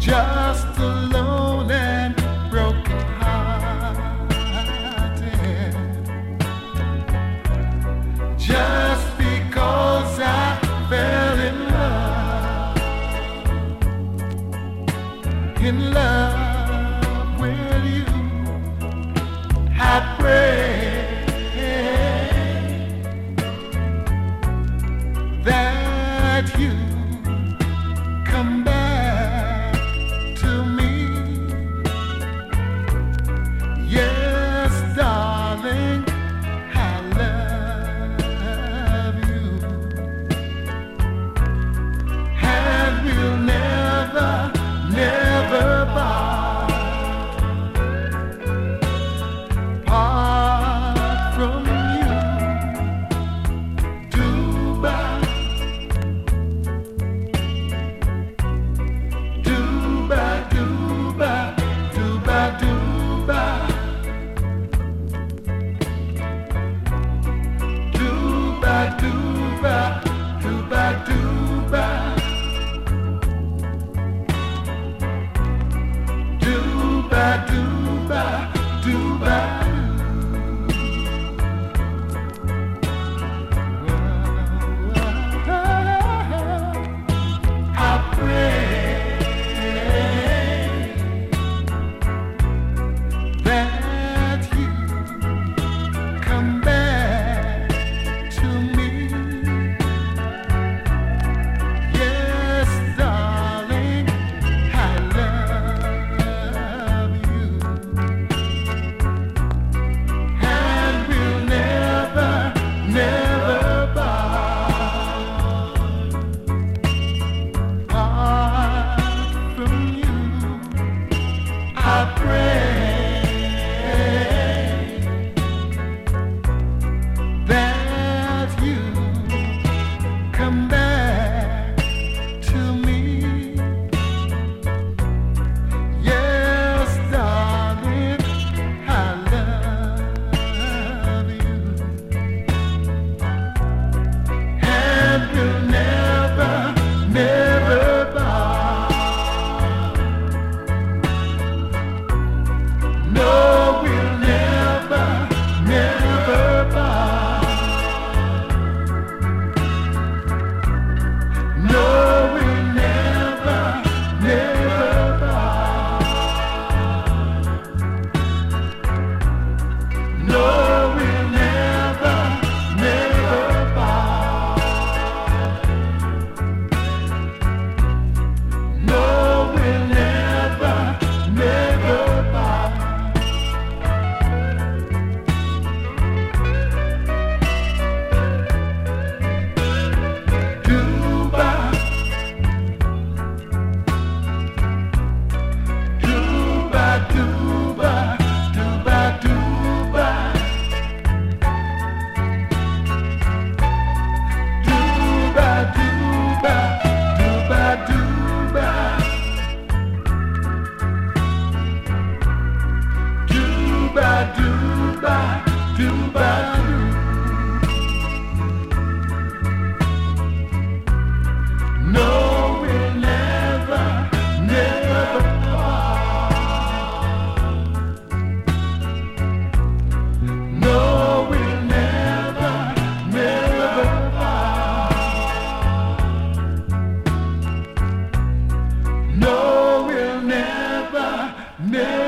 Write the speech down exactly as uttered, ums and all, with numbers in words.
just alone and broken hearted, just because I fell in love, in love with you. I pray that you come back to me. Yes, darling, I love you, and we'll never, never part from you. Do-ba, do-ba, do-ba, do-ba, do-ba, do-ba, do-ba, do-ba, do-ba, do-ba, do-ba, do-ba. I pray that you come back to me. Yes, darling, I love you, and we'll never, never part from you. I pray that you come back to me. Yes, darling, I love you, and we'll never, never part. No, we'll never, never part. No, we'll never, never part. No, we'll never, never part. No, we'll never, never part. Do-ba, do-ba, do-ba, do-ba, do-ba, do-ba, do-ba, do-ba, do-ba, do-ba, do-ba, do-ba, do. No, we'll never, never part. No, we'll never, never part. No, we'll never, never